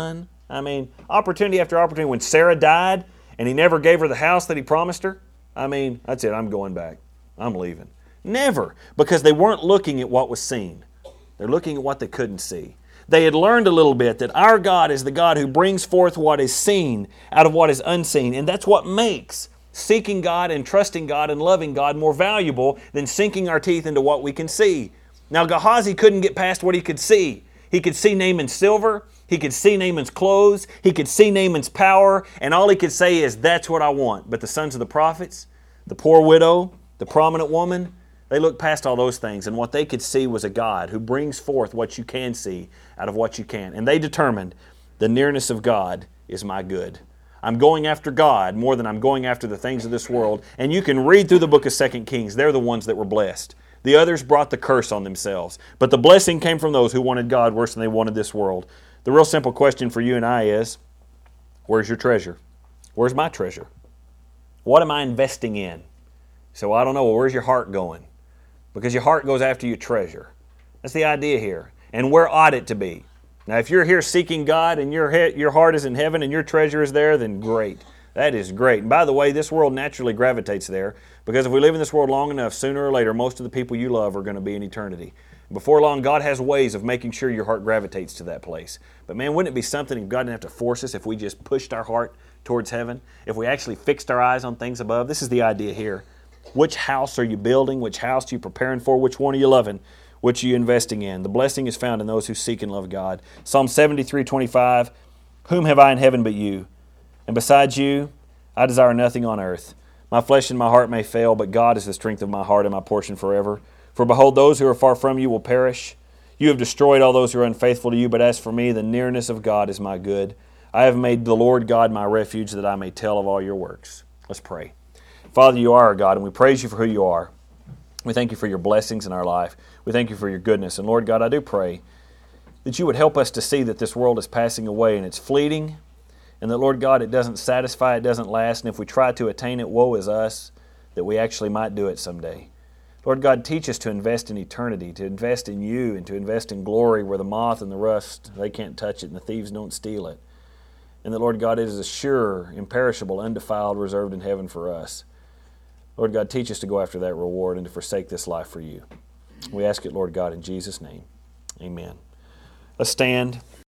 Speaker 1: I mean, opportunity after opportunity. When Sarah died and he never gave her the house that he promised her, I mean, that's it, I'm going back. I'm leaving. Never, because they weren't looking at what was seen. They're looking at what they couldn't see. They had learned a little bit that our God is the God who brings forth what is seen out of what is unseen. And that's what makes seeking God and trusting God and loving God more valuable than sinking our teeth into what we can see. Now, Gehazi couldn't get past what he could see. He could see Naaman's silver. He could see Naaman's clothes. He could see Naaman's power. And all he could say is, that's what I want. But the sons of the prophets, the poor widow, the prominent woman, they looked past all those things. And what they could see was a God who brings forth what you can see out of what you can. And they determined the nearness of God is my good. I'm going after God more than I'm going after the things of this world. And you can read through the book of Second Kings. They're the ones that were blessed. The others brought the curse on themselves. But the blessing came from those who wanted God worse than they wanted this world. The real simple question for you and I is, where's your treasure? Where's my treasure? What am I investing in? So I don't know, well, where's your heart going? Because your heart goes after your treasure. That's the idea here. And where ought it to be? Now, if you're here seeking God and your he- your heart is in heaven and your treasure is there, then great. That is great. And by the way, this world naturally gravitates there, because if we live in this world long enough, sooner or later, most of the people you love are going to be in eternity. Before long, God has ways of making sure your heart gravitates to that place. But man, wouldn't it be something if God didn't have to force us, if we just pushed our heart towards heaven, if we actually fixed our eyes on things above? This is the idea here. Which house are you building? Which house are you preparing for? Which one are you loving? Which are you investing in? The blessing is found in those who seek and love God. Psalm seventy-three twenty-five, whom have I in heaven but you? And besides you, I desire nothing on earth. My flesh and my heart may fail, but God is the strength of my heart and my portion forever. For behold, those who are far from you will perish. You have destroyed all those who are unfaithful to you, but as for me, the nearness of God is my good. I have made the Lord God my refuge, that I may tell of all your works. Let's pray. Father, you are our God, and we praise you for who you are. We thank you for your blessings in our life. We thank you for your goodness. And Lord God, I do pray that you would help us to see that this world is passing away and it's fleeting, and that, Lord God, it doesn't satisfy, it doesn't last, and if we try to attain it, woe is us, that we actually might do it someday. Lord God, teach us to invest in eternity, to invest in you, and to invest in glory where the moth and the rust, they can't touch it, and the thieves don't steal it. And that, Lord God, it is a sure, imperishable, undefiled, reserved in heaven for us. Lord God, teach us to go after that reward and to forsake this life for you. We ask it, Lord God, in Jesus' name. Amen. Let's stand.